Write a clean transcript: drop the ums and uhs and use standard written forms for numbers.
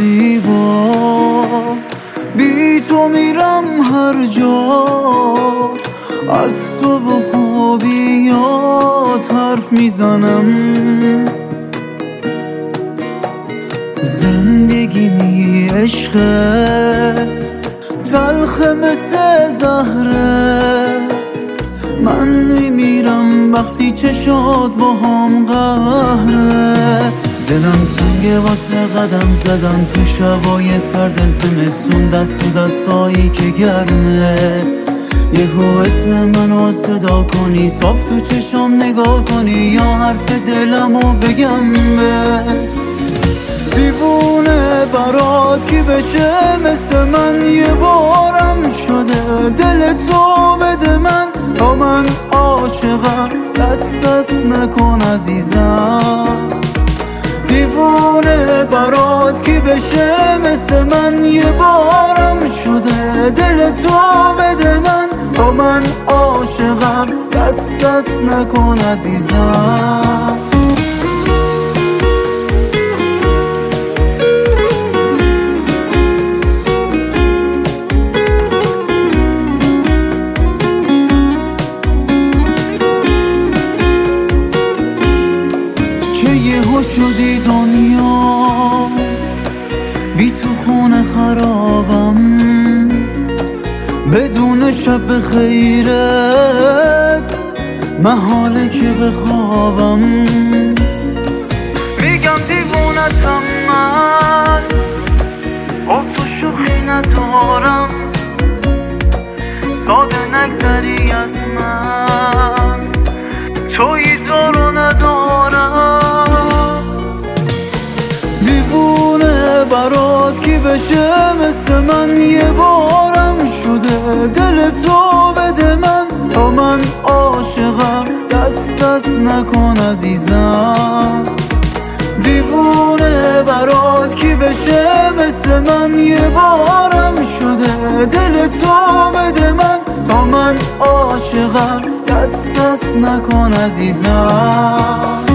زیبا، بی تو میرم هر جا، از تو و خوبیات حرف میزنم. زندگی می عشقت تلخ مثل زهره، من میمیرم وقتی چشات با هم قهره. دلم تنگه واسه قدم زدن تو شبای سرد زمستون، دست تو دستایی که گرمه، یهو اسم منو صدا کنی، صاف تو چشام نگاه کنی، یا حرف دلمو بگم بهت. دیوونه برات کی بشه مثل من، یه بارم شده دل تو بده من، تا من عاشقم دست نکن عزیزم. دیوونه برات کی بشه مثل من، یه بارم شده دل تو بده من، تا من عاشقم دست نکن عزیزم. یهو شدی دنیا بی تو خونه خرابم، بدون شب خیرت محاله که بخوابم. میگم دیوونتم من، با تو شوخی ندارم، ساده نگذری از من، تویی تو رو ندارم. برات کی بشه مثل من، یه بارم شده دل تو بده من، تا من عاشقم دست نکن عزیزم. دیوونه برات کی بشه مثل من، یه بارم شده دل تو بده من، تا من عاشقم دست نکن عزیزم.